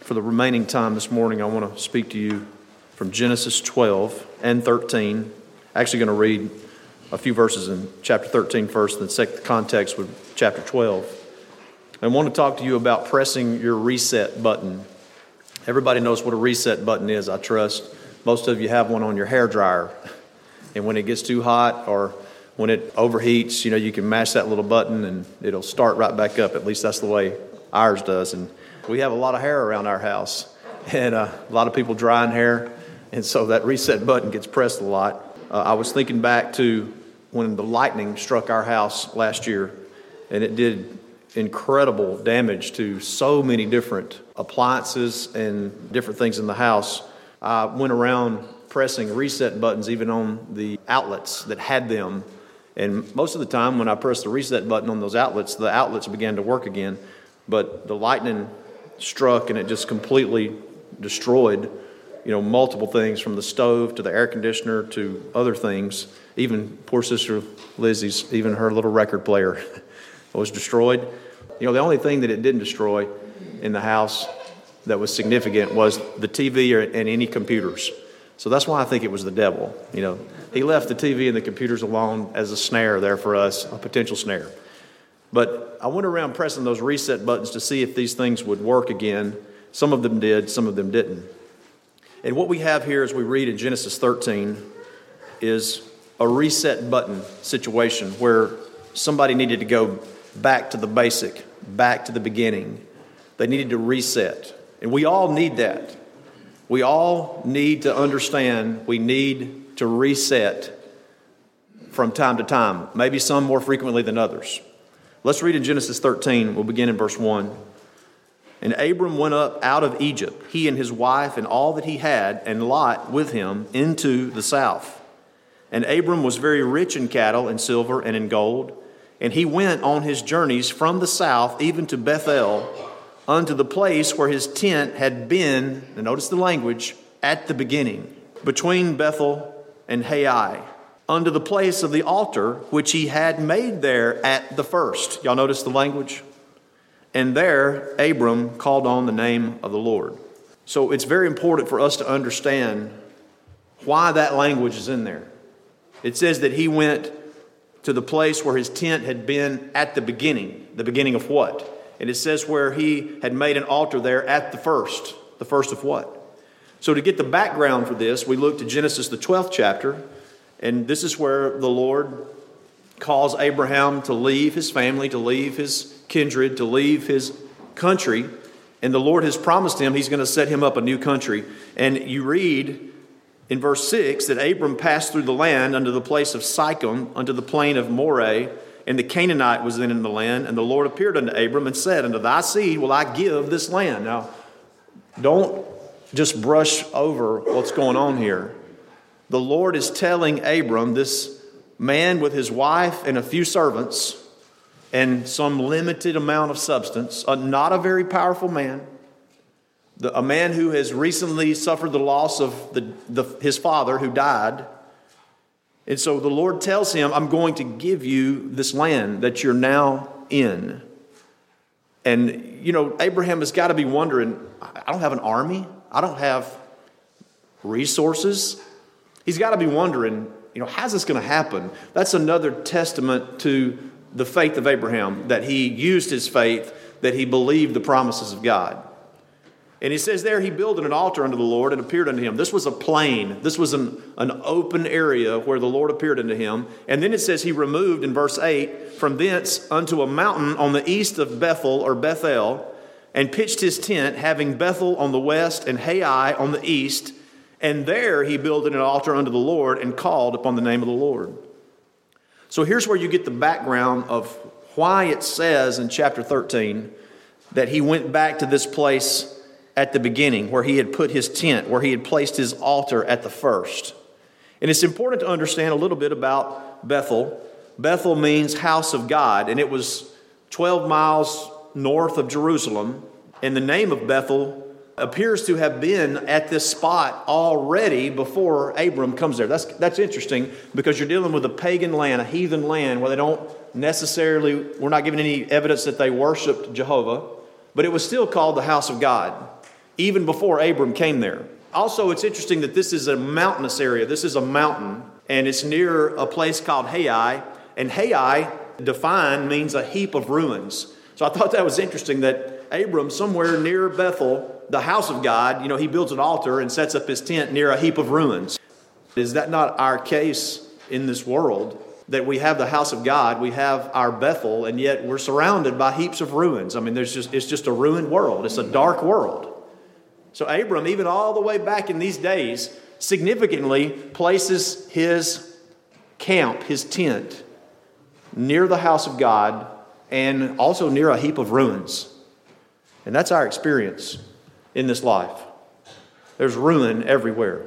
For the remaining time this morning, I want to speak to you from Genesis 12 and 13. Actually going to read a few verses in chapter 13 first, then set the context with chapter 12. I want to talk to you about pressing your reset button. Everybody knows what a reset button is, I trust. Most of you have one on your hair dryer. And when it gets too hot or when it overheats, you can mash that little button and it'll start right back up. At least that's the way ours does. And we have a lot of hair around our house and a lot of people drying hair. And so that reset button gets pressed a lot. I was thinking back to when the lightning struck our house last year, and it did incredible damage to so many different appliances and different things in the house. I went around pressing reset buttons even on the outlets that had them. And most of the time when I pressed the reset button on those outlets, the outlets began to work again. But the lightning struck and it just completely destroyed, multiple things from the stove to the air conditioner to other things. Even poor sister Lizzie's, even her little record player was destroyed. The only thing that it didn't destroy in the house that was significant was the TV and any computers. So that's why I think it was the devil. He left the TV and the computers alone as a snare there for us, a potential snare. But I went around pressing those reset buttons to see if these things would work again. Some of them did, some of them didn't. And what we have here as we read in Genesis 13 is a reset button situation where somebody needed to go back to the basic, back to the beginning. They needed to reset. And we all need that. We all need to understand we need to reset from time to time, maybe some more frequently than others. Let's read in Genesis 13. We'll begin in verse 1. And Abram went up out of Egypt, he and his wife and all that he had, and Lot with him, into the south. And Abram was very rich in cattle and silver and in gold. And he went on his journeys from the south even to Bethel, unto the place where his tent had been, and notice the language, at the beginning, between Bethel and Hai, unto the place of the altar which he had made there at the first. Y'all notice the language? And there Abram called on the name of the Lord. So it's very important for us to understand why that language is in there. It says that he went to the place where his tent had been at the beginning. The beginning of what? And it says where he had made an altar there at the first. The first of what? So to get the background for this, we look to Genesis, the 12th chapter. And this is where the Lord calls Abraham to leave his family, to leave his kindred, to leave his country. And the Lord has promised him he's going to set him up a new country. And you read in verse 6 that Abram passed through the land unto the place of Sichem, unto the plain of Moreh, and the Canaanite was then in the land. And the Lord appeared unto Abram and said, unto thy seed will I give this land. Now, don't just brush over what's going on here. The Lord is telling Abram, this man with his wife and a few servants and some limited amount of substance, not a very powerful man, a man who has recently suffered the loss of his father who died. And so the Lord tells him, I'm going to give you this land that you're now in. And, Abraham has got to be wondering, I don't have an army. I don't have resources. He's got to be wondering, how's this going to happen? That's another testament to the faith of Abraham, that he used his faith, that he believed the promises of God. And he says there he built an altar unto the Lord and appeared unto him. This was a plain. This was an open area where the Lord appeared unto him. And then it says he removed in verse 8 from thence unto a mountain on the east of Bethel or Bethel, and pitched his tent, having Bethel on the west and Hai on the east. And there he builded an altar unto the Lord and called upon the name of the Lord. So here's where you get the background of why it says in chapter 13 that he went back to this place at the beginning where he had put his tent, where he had placed his altar at the first. And it's important to understand a little bit about Bethel. Bethel means house of God, and it was 12 miles north of Jerusalem. And the name of Bethel appears to have been at this spot already before Abram comes there. That's interesting because you're dealing with a pagan land, a heathen land where they don't necessarily, we're not given any evidence that they worshiped Jehovah, but it was still called the house of God. even before Abram came there. Also, it's interesting that this is a mountainous area. This is a mountain, and it's near a place called Hai. And Hai, defined, means a heap of ruins. So I thought that was interesting that Abram, somewhere near Bethel, the house of God, he builds an altar and sets up his tent near a heap of ruins. Is that not our case in this world? That we have the house of God, we have our Bethel, and yet we're surrounded by heaps of ruins. I mean, it's just a ruined world. It's a dark world. So Abram, even all the way back in these days, significantly places his camp, his tent, near the house of God and also near a heap of ruins. And that's our experience in this life. There's ruin everywhere.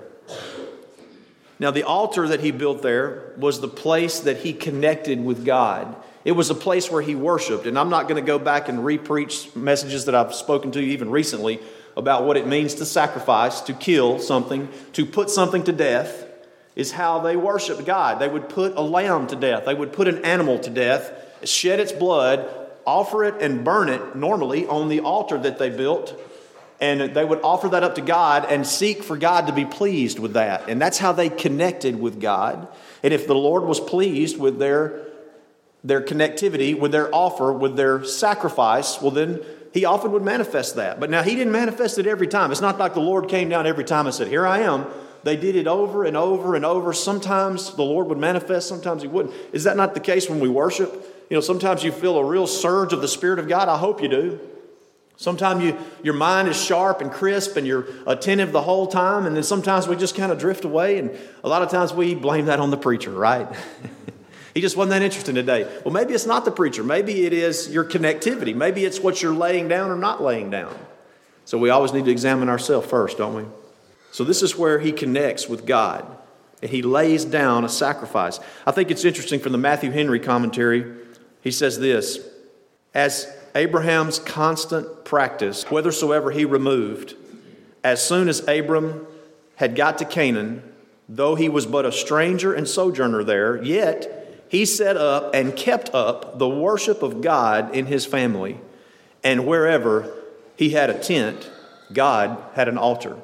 Now, the altar that he built there was the place that he connected with God. It was a place where he worshiped. And I'm not going to go back and re-preach messages that I've spoken to you even recently about what it means to sacrifice, to kill something, to put something to death, is how they worshiped God. They would put a lamb to death. They would put an animal to death, shed its blood, offer it and burn it normally on the altar that they built. And they would offer that up to God and seek for God to be pleased with that. And that's how they connected with God. And if the Lord was pleased with their connectivity, with their offer, with their sacrifice, well then he often would manifest that. But now he didn't manifest it every time. It's not like the Lord came down every time and said, "Here I am." They did it over and over and over. Sometimes the Lord would manifest, sometimes he wouldn't. Is that not the case when we worship? Sometimes you feel a real surge of the Spirit of God. I hope you do. Sometimes your mind is sharp and crisp and you're attentive the whole time. And then sometimes we just kind of drift away. And a lot of times we blame that on the preacher, right? He just wasn't that interested today. Well, maybe it's not the preacher. Maybe it is your connectivity. Maybe it's what you're laying down or not laying down. So we always need to examine ourselves first, don't we? So this is where he connects with God. And he lays down a sacrifice. I think it's interesting from the Matthew Henry commentary. He says this: as Abraham's constant practice, whithersoever he removed, as soon as Abram had got to Canaan, though he was but a stranger and sojourner there, yet he set up and kept up the worship of God in his family. And wherever he had a tent, God had an altar.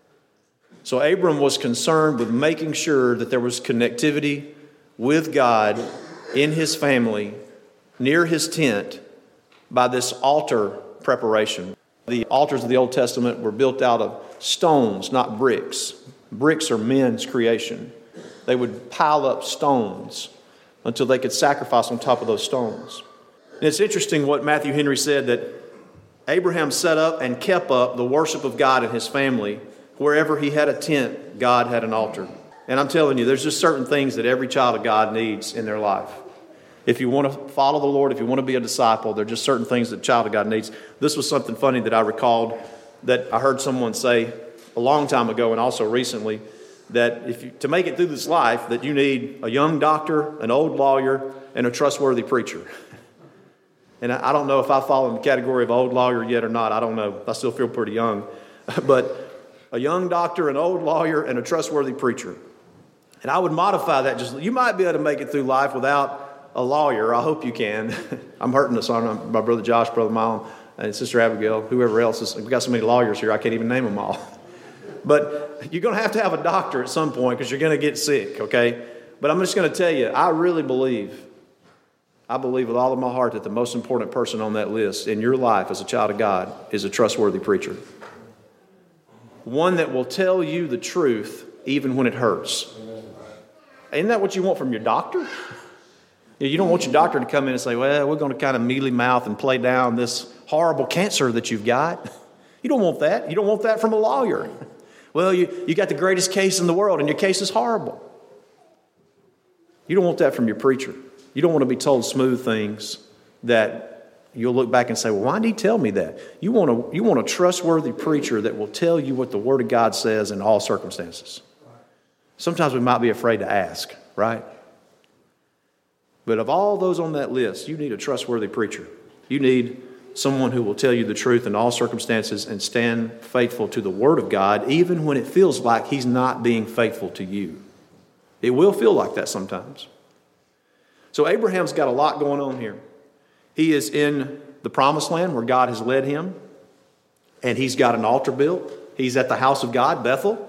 So Abram was concerned with making sure that there was connectivity with God in his family, near his tent, by this altar preparation. The altars of the Old Testament were built out of stones, not bricks. Bricks are men's creation. They would pile up stones until they could sacrifice on top of those stones. And it's interesting what Matthew Henry said, that Abraham set up and kept up the worship of God in his family. Wherever he had a tent, God had an altar. And I'm telling you, there's just certain things that every child of God needs in their life. If you want to follow the Lord, if you want to be a disciple, there are just certain things that a child of God needs. This was something funny that I recalled that I heard someone say a long time ago and also recently, that to make it through this life, that you need a young doctor, an old lawyer, and a trustworthy preacher. And I don't know if I fall in the category of old lawyer yet or not. I don't know. I still feel pretty young. But a young doctor, an old lawyer, and a trustworthy preacher. And I would modify that. You might be able to make it through life without a lawyer. I hope you can. I'm hurting us on my brother Josh, brother Mom, and Sister Abigail, whoever else. We've got so many lawyers here, I can't even name them all. But you're going to have a doctor at some point because you're going to get sick, okay? But I'm just going to tell you, I believe with all of my heart that the most important person on that list in your life as a child of God is a trustworthy preacher. One that will tell you the truth even when it hurts. Isn't that what you want from your doctor? You don't want your doctor to come in and say, well, we're going to kind of mealy mouth and play down this horrible cancer that you've got. You don't want that. You don't want that from a lawyer. Well, you got the greatest case in the world and your case is horrible. You don't want that from your preacher. You don't want to be told smooth things that you'll look back and say, well, why did he tell me that? You want a trustworthy preacher that will tell you what the Word of God says in all circumstances. Sometimes we might be afraid to ask, right? But of all those on that list, you need a trustworthy preacher. You need someone who will tell you the truth in all circumstances and stand faithful to the Word of God, even when it feels like He's not being faithful to you. It will feel like that sometimes. So Abraham's got a lot going on here. He is in the promised land where God has led him. and he's got an altar built. He's at the house of God, Bethel,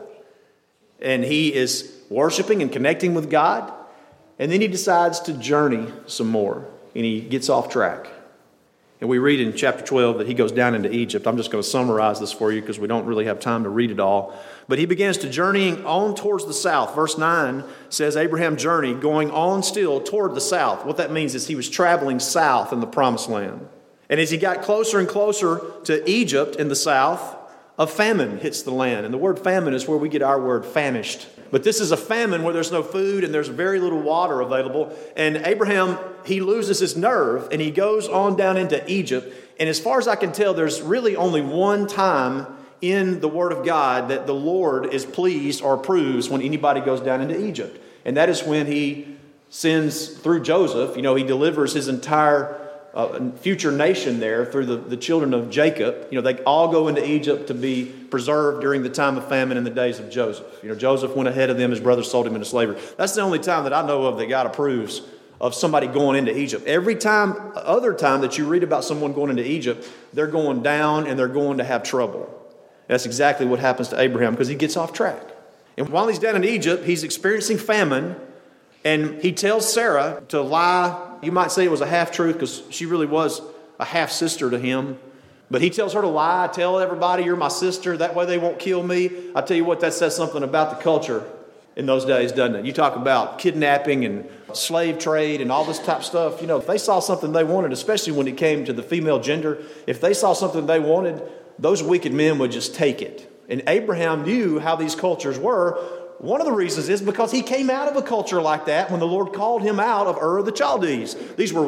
and he is worshiping and connecting with God. And then he decides to journey some more, and he gets off track. And we read in chapter 12 that he goes down into Egypt. I'm just going to summarize this for you because we don't really have time to read it all. But he begins to journeying on towards the south. Verse 9 says Abraham journeyed, going on still toward the south. What that means is he was traveling south in the promised land. And as he got closer and closer to Egypt in the south, a famine hits the land. And the word famine is where we get our word famished. But this is a famine where there's no food and there's very little water available. And Abraham, he loses his nerve and he goes on down into Egypt. And as far as I can tell, there's really only one time in the Word of God that the Lord is pleased or approves when anybody goes down into Egypt. And that is when he sends through Joseph, he delivers his entire future nation there through the children of Jacob. They all go into Egypt to be preserved during the time of famine in the days of Joseph. Joseph went ahead of them. His brothers sold him into slavery. That's the only time that I know of that God approves of somebody going into Egypt. Every other time that you read about someone going into Egypt, they're going down and they're going to have trouble. That's exactly what happens to Abraham because he gets off track. And while he's down in Egypt, he's experiencing famine, and he tells Sarah to lie. You might say it was a half-truth because she really was a half-sister to him. But he tells her to lie, tell everybody you're my sister, that way they won't kill me. I tell you what, that says something about the culture in those days, doesn't it? You talk about kidnapping and slave trade and all this type of stuff. If they saw something they wanted, especially when it came to the female gender, if they saw something they wanted, those wicked men would just take it. And Abraham knew how these cultures were. One of the reasons is because he came out of a culture like that when the Lord called him out of Ur of the Chaldees. These were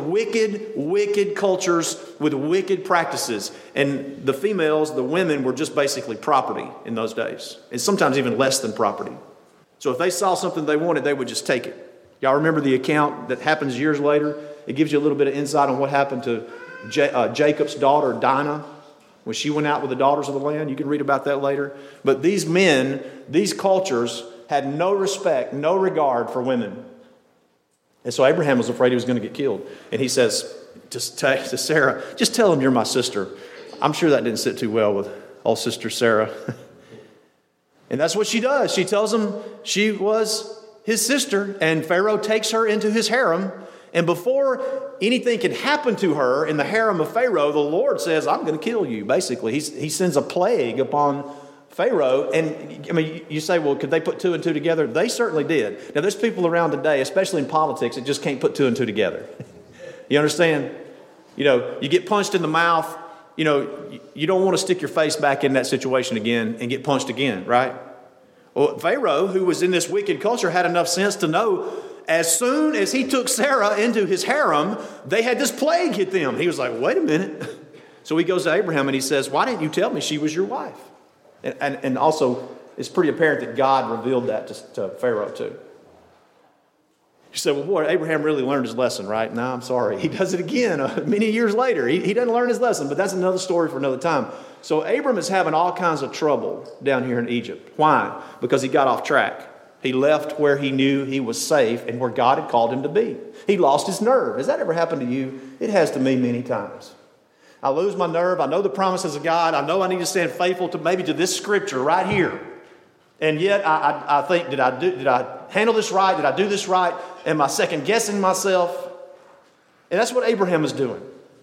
wicked cultures with wicked practices. And the females, the women, were just basically property in those days. And sometimes even less than property. So if they saw something they wanted, they would just take it. Y'all remember the account that happens years later? It gives you a little bit of insight on what happened to Jacob's daughter, Dinah, when she went out with the daughters of the land. You can read about that later. But these men, these cultures, had no respect, no regard for women. And so Abraham was afraid he was going to get killed. And he says to Sarah, just tell him you're my sister. I'm sure that didn't sit too well with old sister Sarah. And that's what she does. She tells him she was his sister, and Pharaoh takes her into his harem. And before anything can happen to her in the harem of Pharaoh, the Lord says, I'm going to kill you, basically. He sends a plague upon Pharaoh. And you say, well, could they put two and two together? They certainly did. Now, there's people around today, especially in politics, that just can't put two and two together. You understand? You get punched in the mouth. You don't want to stick your face back in that situation again and get punched again, right? Well, Pharaoh, who was in this wicked culture, had enough sense to know as soon as he took Sarah into his harem, they had this plague hit them. He was like, wait a minute. So he goes to Abraham and he says, why didn't you tell me she was your wife? And also, it's pretty apparent that God revealed that to Pharaoh too. You say, well, boy, Abraham really learned his lesson, right? No, I'm sorry. He does it again many years later. He doesn't learn his lesson, but that's another story for another time. So Abram is having all kinds of trouble down here in Egypt. Why? Because he got off track. He left where he knew he was safe and where God had called him to be. He lost his nerve. Has that ever happened to you? It has to me many times. I lose my nerve. I know the promises of God. I know I need to stand faithful to this scripture right here. And yet I think, did I handle this right? Did I do this right? Am I second guessing myself? And that's what Abraham is doing.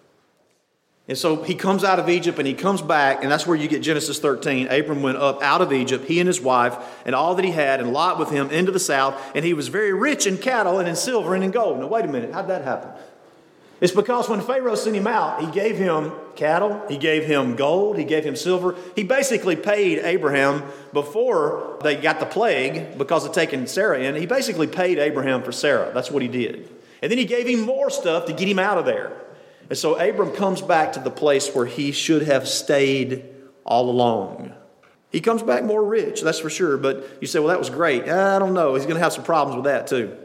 And so he comes out of Egypt and he comes back, and that's where you get Genesis 13. Abram went up out of Egypt, he and his wife, and all that he had, and Lot with him into the south, and he was very rich in cattle and in silver and in gold. Now, wait a minute. How'd that happen? It's because when Pharaoh sent him out, he gave him cattle, he gave him gold, he gave him silver. He basically paid Abraham before they got the plague because of taking Sarah in. He basically paid Abraham for Sarah. That's what he did. And then he gave him more stuff to get him out of there. And so Abram comes back to the place where he should have stayed all along. He comes back more rich, that's for sure. But you say, well, that was great. I don't know. He's going to have some problems with that too.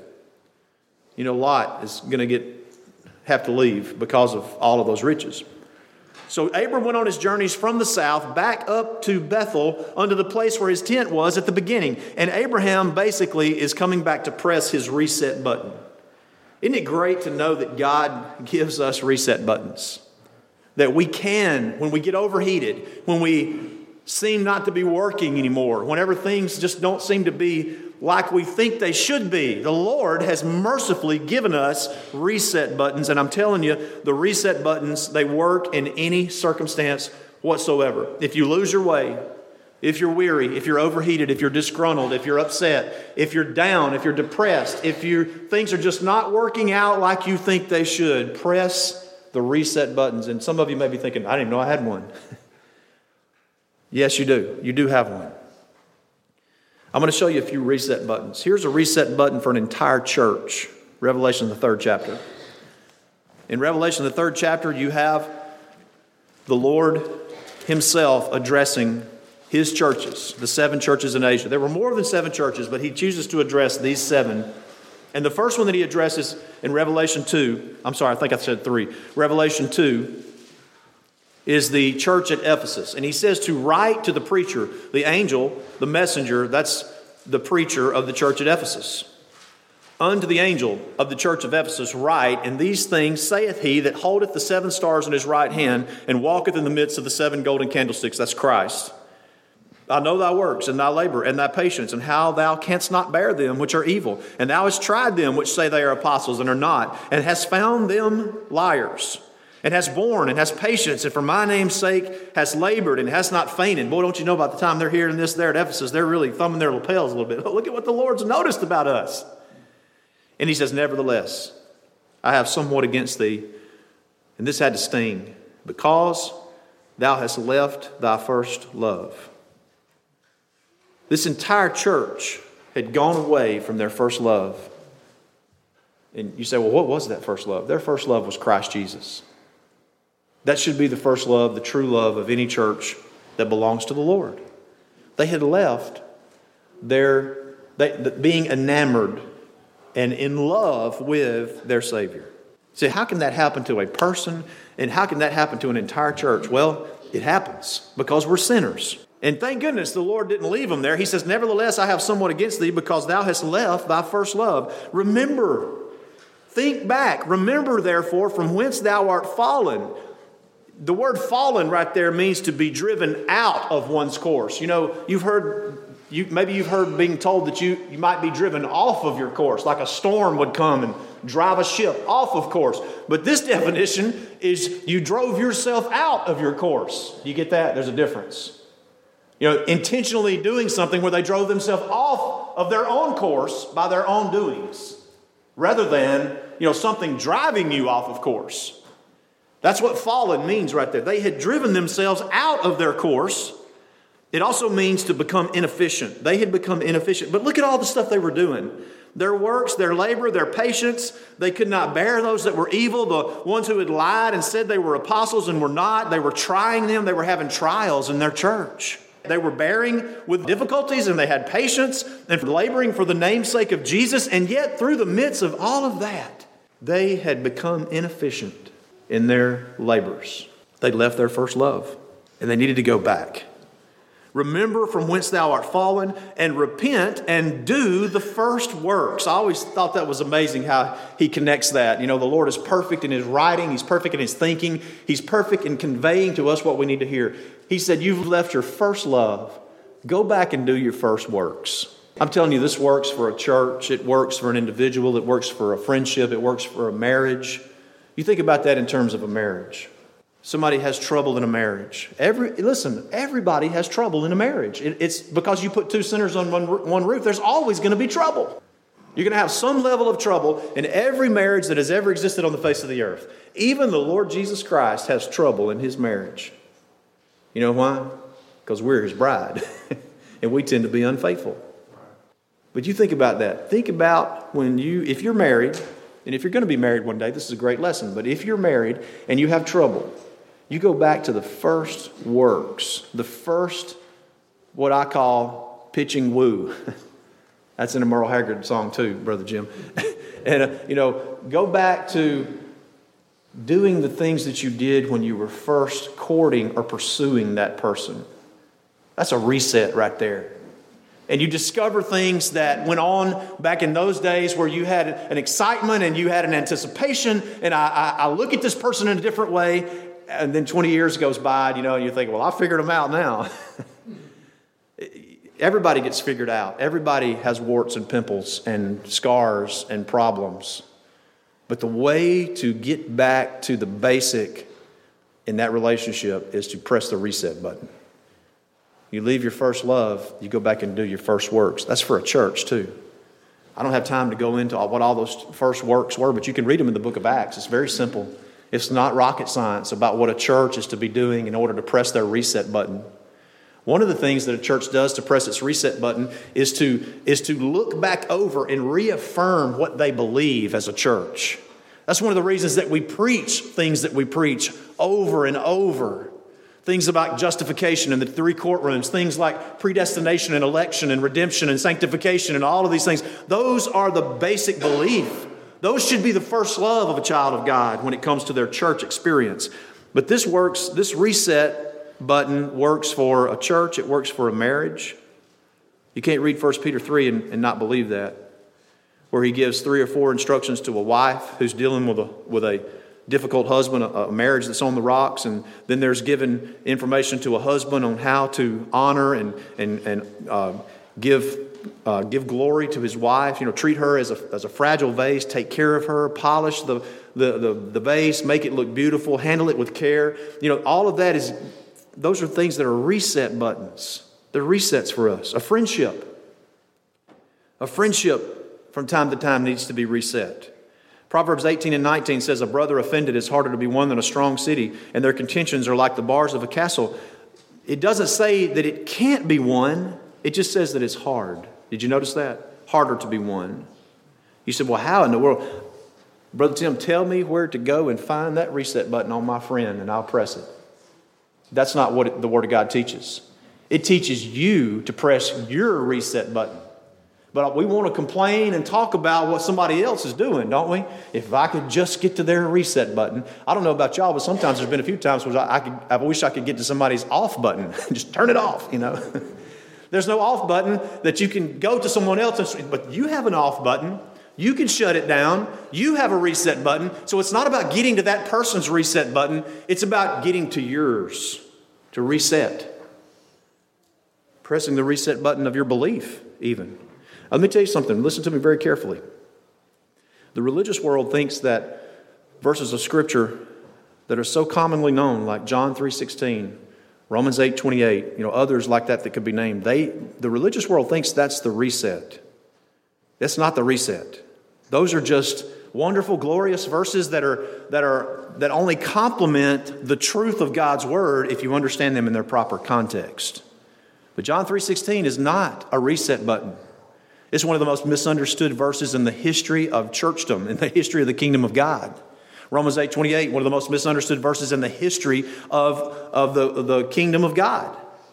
Lot is going to have to leave because of all of those riches. So Abram went on his journeys from the south back up to Bethel unto the place where his tent was at the beginning. And Abraham basically is coming back to press his reset button. Isn't it great to know that God gives us reset buttons? that we can, when we get overheated, when we seem not to be working anymore, whenever things just don't seem to be like we think they should be, the Lord has mercifully given us reset buttons. And I'm telling you, the reset buttons, they work in any circumstance whatsoever. If you lose your way, if you're weary, if you're overheated, if you're disgruntled, if you're upset, if you're down, if you're depressed, if things are just not working out like you think they should, press the reset buttons. And some of you may be thinking, I didn't even know I had one. Yes, you do. You do have one. I'm going to show you a few reset buttons. Here's a reset button for an entire church. Revelation, the 3rd chapter. In Revelation, the 3rd chapter, you have the Lord himself addressing his churches, the 7 churches in Asia. There were more than 7 churches, but he chooses to address these 7. And the first one that he addresses in Revelation 2, I'm sorry, I think I said 3. Revelation 2 is the church at Ephesus. And he says to write to the preacher, the angel, the messenger, that's the preacher of the church at Ephesus. Unto the angel of the church of Ephesus write, and these things saith he that holdeth the 7 stars in his right hand, and walketh in the midst of the 7 golden candlesticks. That's Christ. I know thy works, and thy labor, and thy patience, and how thou canst not bear them which are evil. And thou hast tried them which say they are apostles, and are not, and hast found them liars. And hast borne, and hast patience, and for my name's sake hast labored, and hast not fainted. Boy, don't you know, by the time they're hearing this there at Ephesus, they're really thumbing their lapels a little bit. Look at what the Lord's noticed about us. And he says, nevertheless, I have somewhat against thee, and this had to sting, because thou hast left thy first love. This entire church had gone away from their first love. And you say, well, what was that first love? Their first love was Christ Jesus. That should be the first love, the true love of any church that belongs to the Lord. They had left being enamored and in love with their Savior. See, how can that happen to a person? And how can that happen to an entire church? Well, it happens because we're sinners. And thank goodness the Lord didn't leave them there. He says, nevertheless, I have somewhat against thee, because thou hast left thy first love. Remember, think back. Remember, therefore, from whence thou art fallen. The word fallen right there means to be driven out of one's course. You know, maybe you've heard being told that you might be driven off of your course, like a storm would come and drive a ship off of course. But this definition is you drove yourself out of your course. You get that? There's a difference. You know, intentionally doing something where they drove themselves off of their own course by their own doings, rather than, something driving you off of course. That's what fallen means right there. They had driven themselves out of their course. It also means to become inefficient. They had become inefficient. But look at all the stuff they were doing. Their works, their labor, their patience. They could not bear those that were evil, the ones who had lied and said they were apostles and were not. They were trying them. They were having trials in their church. They were bearing with difficulties, and they had patience and laboring for the namesake of Jesus. And yet, through the midst of all of that, they had become inefficient in their labors. They'd left their first love, and they needed to go back. Remember from whence thou art fallen, and repent and do the first works. I always thought that was amazing how he connects that. The Lord is perfect in his writing. He's perfect in his thinking. He's perfect in conveying to us what we need to hear. He said, you've left your first love. Go back and do your first works. I'm telling you, this works for a church. It works for an individual. It works for a friendship. It works for a marriage. You think about that in terms of a marriage. Somebody has trouble in a marriage. Everybody has trouble in a marriage. It's because you put two sinners on one roof, there's always going to be trouble. You're going to have some level of trouble in every marriage that has ever existed on the face of the earth. Even the Lord Jesus Christ has trouble in his marriage. You know why? Because we're his bride. And we tend to be unfaithful. But you think about that. Think about if you're married, and if you're going to be married one day, this is a great lesson. But if you're married and you have trouble, you go back to the first works, the first, what I call pitching woo. That's in a Merle Haggard song too, Brother Jim. And, go back to doing the things that you did when you were first courting or pursuing that person. That's a reset right there. And you discover things that went on back in those days where you had an excitement and you had an anticipation. And I look at this person in a different way. and then 20 years goes by, and you think, well, I figured them out now. Everybody gets figured out. Everybody has warts and pimples and scars and problems. But the way to get back to the basic in that relationship is to press the reset button. You leave your first love, you go back and do your first works. That's for a church too. I don't have time to go into what all those first works were, but you can read them in the book of Acts. It's very simple. It's not rocket science about what a church is to be doing in order to press their reset button. One of the things that a church does to press its reset button is to look back over and reaffirm what they believe as a church. That's one of the reasons that we preach things that we preach over and over. Things about justification in the three courtrooms, things like predestination and election and redemption and sanctification and all of these things. Those are the basic belief. Those should be the first love of a child of God when it comes to their church experience. But this reset button works for a church. It works for a marriage. You can't read 1 Peter 3 and not believe that, where he gives 3 or 4 instructions to a wife who's dealing with a difficult husband, a marriage that's on the rocks, and then there's given information to a husband on how to honor and give glory to his wife. Treat her as a fragile vase, take care of her, polish the vase, make it look beautiful, handle it with care. All of that those are things that are reset buttons. They're resets for us. A friendship from time to time needs to be reset. Proverbs 18 and 19 says, a brother offended is harder to be won than a strong city, and their contentions are like the bars of a castle. It doesn't say that it can't be won. It just says that it's hard. Did you notice that? Harder to be won. You said, well, how in the world? Brother Tim, tell me where to go and find that reset button on my friend, and I'll press it. That's not what the Word of God teaches. It teaches you to press your reset button. But we want to complain and talk about what somebody else is doing, don't we? If I could just get to their reset button. I don't know about y'all, but sometimes there's been a few times where I wish I could get to somebody's off button. Just turn it off, There's no off button that you can go to someone else, but you have an off button. You can shut it down. You have a reset button. So it's not about getting to that person's reset button. It's about getting to yours, to reset. Pressing the reset button of your belief, even. Let me tell you something. Listen to me very carefully. The religious world thinks that verses of Scripture that are so commonly known, like John 3:16, Romans 8:28, others like that could be named. The religious world thinks that's the reset. That's not the reset. Those are just wonderful, glorious verses that only complement the truth of God's Word if you understand them in their proper context. But John 3:16 is not a reset button. It's one of the most misunderstood verses in the history of churchdom, in the history of the kingdom of God. Romans 8:28, one of the most misunderstood verses in the history of the kingdom of God.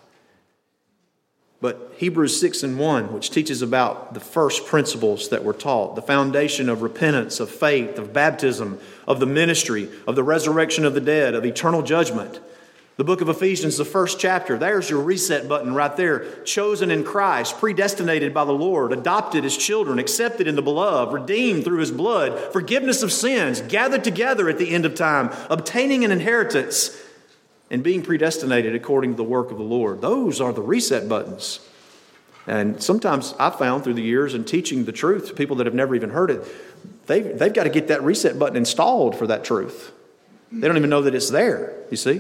But Hebrews 6:1, which teaches about the first principles that were taught, the foundation of repentance, of faith, of baptism, of the ministry, of the resurrection of the dead, of eternal judgment. The book of Ephesians, the first chapter, there's your reset button right there. Chosen in Christ, predestinated by the Lord, adopted as children, accepted in the beloved, redeemed through His blood, forgiveness of sins, gathered together at the end of time, obtaining an inheritance, and being predestinated according to the work of the Lord. Those are the reset buttons. And sometimes I've found through the years in teaching the truth to people that have never even heard it, they've got to get that reset button installed for that truth. They don't even know that it's there, you see.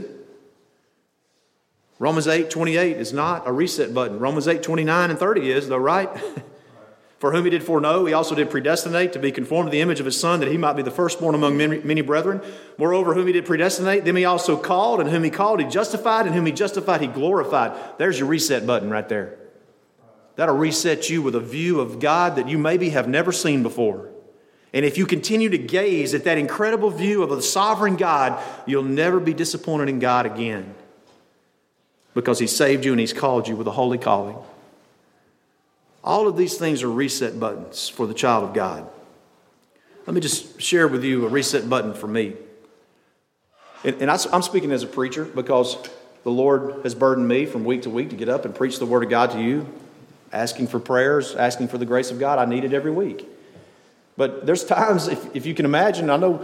Romans 8:28 is not a reset button. Romans 8:29 and 30 is, though, right? For whom He did foreknow, He also did predestinate to be conformed to the image of His Son, that He might be the firstborn among many brethren. Moreover, whom He did predestinate, them He also called, and whom He called, He justified, and whom He justified, He glorified. There's your reset button right there. That'll reset you with a view of God that you maybe have never seen before. And if you continue to gaze at that incredible view of the sovereign God, you'll never be disappointed in God again. Because He saved you and He's called you with a holy calling. All of these things are reset buttons for the child of God. Let me just share with you a reset button for me. And I'm speaking as a preacher because the Lord has burdened me from week to week to get up and preach the Word of God to you, asking for prayers, asking for the grace of God. I need it every week. But there's times, if you can imagine, I know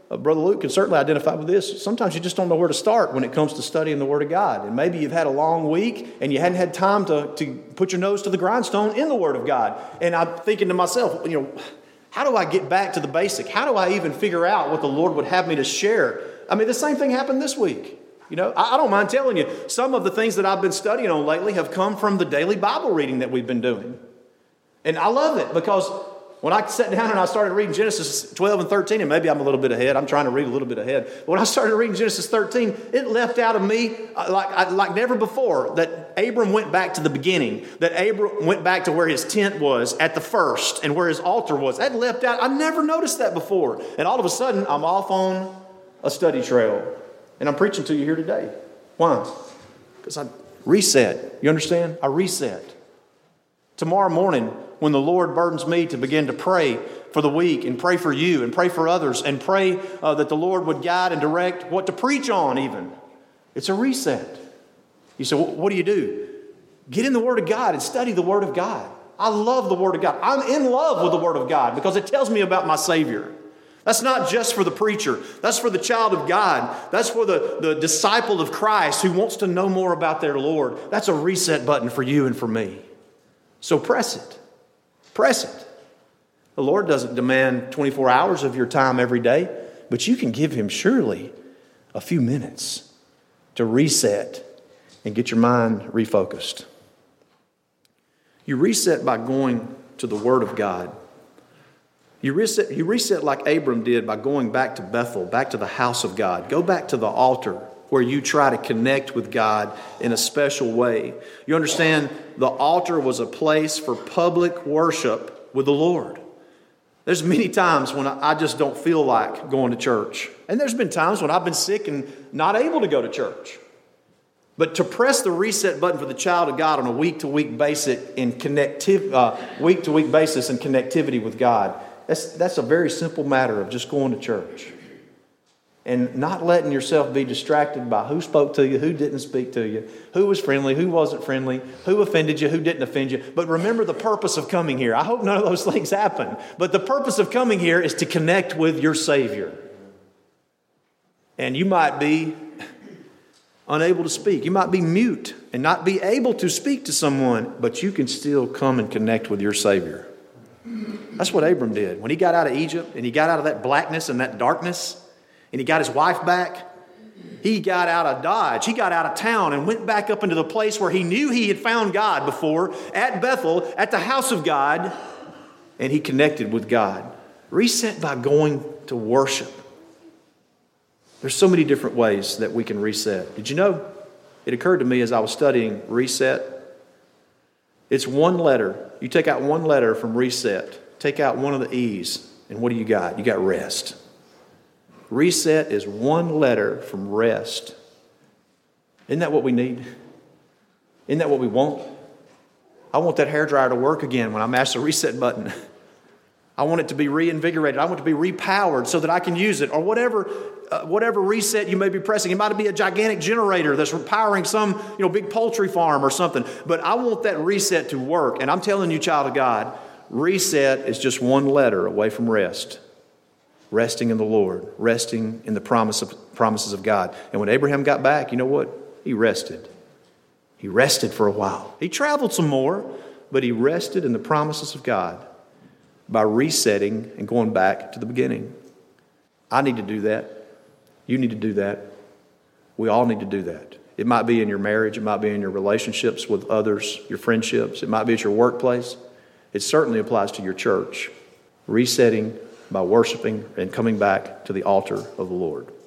Brother Luke can certainly identify with this. Sometimes you just don't know where to start when it comes to studying the Word of God. And maybe you've had a long week and you hadn't had time to put your nose to the grindstone in the Word of God. And I'm thinking to myself, how do I get back to the basic? How do I even figure out what the Lord would have me to share? I mean, the same thing happened this week. I don't mind telling you, some of the things that I've been studying on lately have come from the daily Bible reading that we've been doing. And I love it because when I sat down and I started reading Genesis 12 and 13, and maybe I'm a little bit ahead. I'm trying to read a little bit ahead. But when I started reading Genesis 13, it left out of me like never before that Abram went back to the beginning, that Abram went back to where his tent was at the first and where his altar was. That left out. I never noticed that before. And all of a sudden, I'm off on a study trail. And I'm preaching to you here today. Why? Because I reset. You understand? I reset. Tomorrow morning, when the Lord burdens me to begin to pray for the week and pray for you and pray for others and pray that the Lord would guide and direct what to preach on even. It's a reset. You say, what do you do? Get in the Word of God and study the Word of God. I love the Word of God. I'm in love with the Word of God because it tells me about my Savior. That's not just for the preacher. That's for the child of God. That's for the disciple of Christ who wants to know more about their Lord. That's a reset button for you and for me. So press it. Press it. The Lord doesn't demand 24 hours of your time every day, but you can give Him surely a few minutes to reset and get your mind refocused. You reset by going to the Word of God. You reset like Abram did by going back to Bethel, back to the house of God. Go back to the altar where you try to connect with God in a special way. You understand, the altar was a place for public worship with the Lord. There's many times when I just don't feel like going to church. And there's been times when I've been sick and not able to go to church. But to press the reset button for the child of God on a week-to-week basis in week-to-week basis in connectivity with God, that's a very simple matter of just going to church. And not letting yourself be distracted by who spoke to you, who didn't speak to you, who was friendly, who wasn't friendly, who offended you, who didn't offend you. But remember the purpose of coming here. I hope none of those things happen. But the purpose of coming here is to connect with your Savior. And you might be unable to speak. You might be mute and not be able to speak to someone, but you can still come and connect with your Savior. That's what Abram did. When he got out of Egypt and he got out of that blackness and that darkness, and he got his wife back, he got out of Dodge. He got out of town and went back up into the place where he knew he had found God before, at Bethel, at the house of God, and he connected with God. Reset by going to worship. There's so many different ways that we can reset. Did you know? It occurred to me as I was studying reset. It's one letter. You take out one letter from reset. Take out one of the E's, and what do you got? You got rest. Reset is one letter from rest. Isn't that what we need? Isn't that what we want? I want that hairdryer to work again when I mash the reset button. I want it to be reinvigorated. I want it to be repowered so that I can use it. Or whatever reset you may be pressing. It might be a gigantic generator that's powering some big poultry farm or something. But I want that reset to work. And I'm telling you, child of God, reset is just one letter away from rest. Resting in the Lord, resting in the promises of God. And when Abraham got back, you know what? He rested. He rested for a while. He traveled some more, but he rested in the promises of God by resetting and going back to the beginning. I need to do that. You need to do that. We all need to do that. It might be in your marriage. It might be in your relationships with others, your friendships. It might be at your workplace. It certainly applies to your church. Resetting by worshiping and coming back to the altar of the Lord.